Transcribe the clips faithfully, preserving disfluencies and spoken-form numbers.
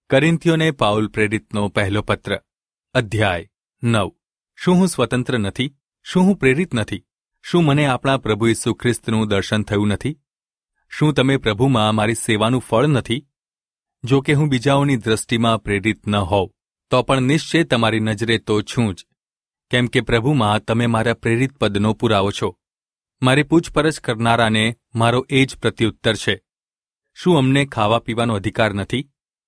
કરિન્થીઓને Paul પ્રેરિતનો પહેલો પત્ર અધ્યાય નવ. શું હું સ્વતંત્ર નથી? શું હું પ્રેરિત નથી? શું મને આપણા પ્રભુ ઈસુ ખ્રિસ્તનું દર્શન થયું નથી? શું તમે પ્રભુમાં મારી સેવાનું ફળ નથી? જો કે હું બીજાઓની દ્રષ્ટિમાં પ્રેરિત ન હોઉં તો પણ નિશ્ચય તમારી નજરે તો છું જ, કેમ કે પ્રભુમાં તમે મારા પ્રેરિત પદનો પુરાવો છો. મારી પૂછપરછ કરનારાને મારો એ જ પ્રત્યુત્તર છે. શું અમને ખાવા પીવાનો અધિકાર નથી?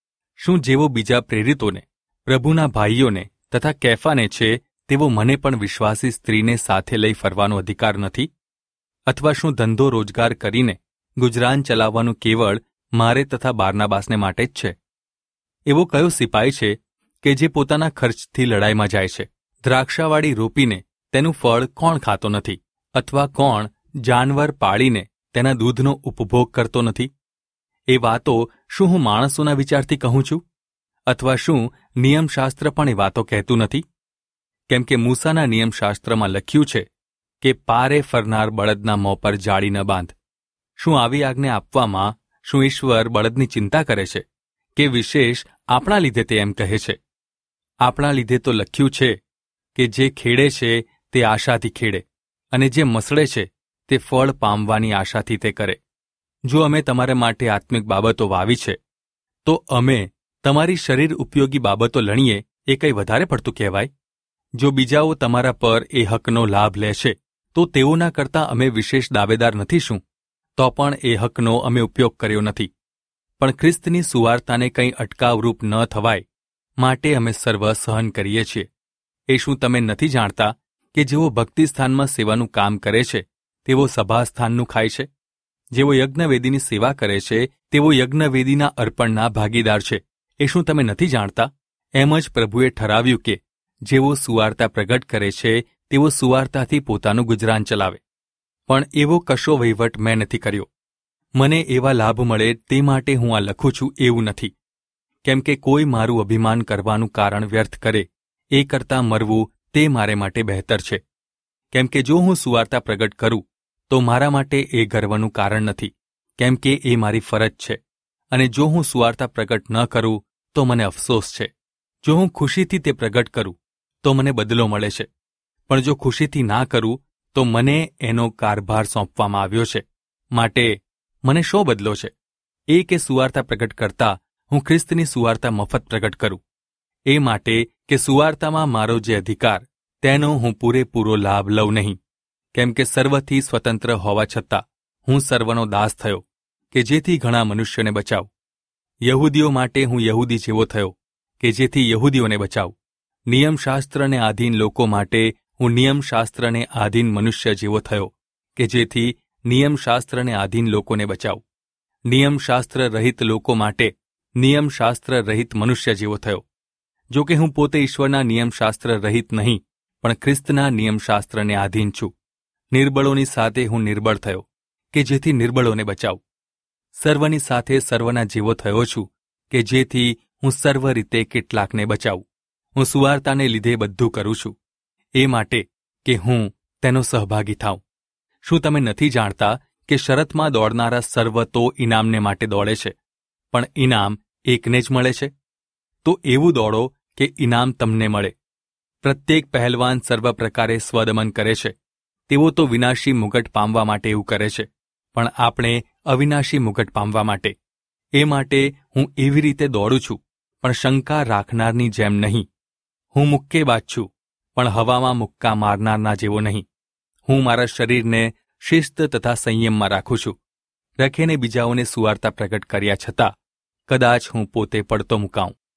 શું જેવો બીજા પ્રેરિતોને, પ્રભુના ભાઈઓને તથા કેફાને છે તેવો મને પણ વિશ્વાસી સ્ત્રીને સાથે લઈ ફરવાનો અધિકાર નથી? અથવા શું ધંધો રોજગાર કરીને ગુજરાન ચલાવવાનું કેવળ મારે તથા બારનાબાસને માટે જ છે? એવો કયો સિપાઈ છે કે જે પોતાના ખર્ચથી લડાઈમાં જાય છે? દ્રાક્ષાવાળી રોપીને તેનું ફળ કોણ ખાતો નથી? અથવા કોણ જાનવર પાળીને તેના દૂધનો ઉપભોગ કરતો નથી? એ વાતો શું હું માણસોના વિચારથી કહું છું? અથવા શું નિયમશાસ્ત્ર પણ એ વાતો કહેતું નથી? કેમ કે મૂસાના નિયમશાસ્ત્રમાં લખ્યું છે કે પારે ફરનાર બળદના મોં પર જાળી ન બાંધ. શું આવી આજ્ઞા આપવામાં શું ઈશ્વર બળદની ચિંતા કરે છે? કે વિશેષ આપણા લીધે તે એમ કહે છે? આપણા લીધે તો લખ્યું છે કે જે ખેડે છે તે આશાથી ખેડે, અને જે મસળે છે તે ફળ પામવાની આશાથી તે કરે. જો અમે તમારા માટે આત્મિક બાબતો વાવી છે, તો અમે તમારી શરીર ઉપયોગી બાબતો લણીએ એ કંઈ વધારે પડતું કહેવાય? જો બીજાઓ તમારા પર એ હકનો લાભ લે છે, તો તેઓના કરતાં અમે વિશેષ દાવેદાર નથી શું? તો પણ એ હકનો અમે ઉપયોગ કર્યો નથી. પણ ખ્રિસ્તની સુવાર્તાને કંઈ અટકાવરૂપ ન થવાય માટે અમે સર્વ સહન કરીએ છીએ. એ શું તમે નથી જાણતા કે જેઓ ભક્તિસ્થાનમાં સેવાનું કામ કરે છે તેઓ સભાસ્થાનનું ખાય છે? જેઓ યજ્ઞવેદીની સેવા કરે છે તેઓ યજ્ઞવેદીના અર્પણના ભાગીદાર છે. એ શું તમે નથી જાણતા? એમ જ પ્રભુએ ઠરાવ્યું કે જેઓ સુવાર્તા પ્રગટ કરે છે તેઓ સુવાર્તાથી પોતાનું ગુજરાન ચલાવે. પણ એવો કશો વહીવટ મેં નથી કર્યો. મને એવા લાભ મળે તે માટે હું આ લખું છું એવું નથી. કેમ કે કોઈ મારું અભિમાન કરવાનું કારણ વ્યર્થ કરે એ કરતાં મરવું તે મારે માટે બહેતર છે. કેમ કે જો હું સુવાર્તા પ્રગટ કરું તો મારા માટે એ ગર્વનું કારણ નથી, કેમ કે એ મારી ફરજ છે. અને જો હું સુવાર્તા પ્રગટ ન કરું તો મને અફસોસ છે. જો હું ખુશીથી તે પ્રગટ કરું તો મને બદલો મળે છે, પણ જો ખુશીથી ના કરું તો મને એનો કારભાર સોંપવામાં આવ્યો છે. માટે મને શો બદલો છે? એ કે સુવાર્તા પ્રગટ કરતા હું ખ્રિસ્તની સુવાર્તા મફત પ્રગટ કરું. એ માટે કે સુવાર્તામાં મારો જે અધિકાર તેનો હું પૂરેપૂરો લાભ લઉં નહીં. કેમ કે સર્વથી સ્વતંત્ર હોવા છતાં હું સર્વનો દાસ થયો, કે જેથી ઘણા મનુષ્યોને બચાવું. યહૂદીઓ માટે હું યહૂદી જેવો થયો, કે જેથી યહૂદીઓને બચાવું. નિયમશાસ્ત્રને આધીન લોકો માટે હું નિયમશાસ્ત્રને આધીન મનુષ્ય જેવો થયો, કે જેથી નિયમશાસ્ત્રને આધીન લોકોને બચાવું. નિયમશાસ્ત્ર રહિત લોકો માટે નિયમશાસ્ત્ર રહિત મનુષ્ય જેવો થયો. જો કે હું પોતે ઈશ્વરના નિયમશાસ્ત્ર રહિત નહીં, પણ ખ્રિસ્તના નિયમશાસ્ત્રને આધીન છું. નિર્બળોની સાથે હું નિર્બળ થયો, કે જેથી નિર્બળોને બચાવું. સર્વની સાથે સર્વના જેવો થયો છું, કે જેથી હું સર્વ રીતે કેટલાકને બચાવું. હું સુવાર્તાને લીધે બધું કરું છું, એ માટે કે હું તેનો સહભાગી થાઉં. શું તમે નથી જાણતા કે શરતમાં દોડનારા સર્વ તો ઇનામને માટે દોડે છે, પણ ઇનામ એકને જ મળે છે? તો એવું દોડો કે ઇનામ તમને મળે. પ્રત્યેક પહેલવાન સર્વ પ્રકારે સ્વદમન કરે છે. તેઓ તો વિનાશી મુગટ પામવા માટે એવું કરે છે, પણ આપણે અવિનાશી મુગટ પામવા માટે. એ માટે હું એવી રીતે દોડું છું, પણ શંકા રાખનારની જેમ નહીં. હું મુક્કેબાજ છું, પણ હવામાં મુક્કા મારનારના જેવો નહીં. હું મારા શરીરને શિસ્ત તથા સંયમમાં રાખું છું. રખેને બીજાઓને સુવાર્તા પ્રગટ કર્યા છતાં કદાચ હું પોતે પડતો મુકાઉં.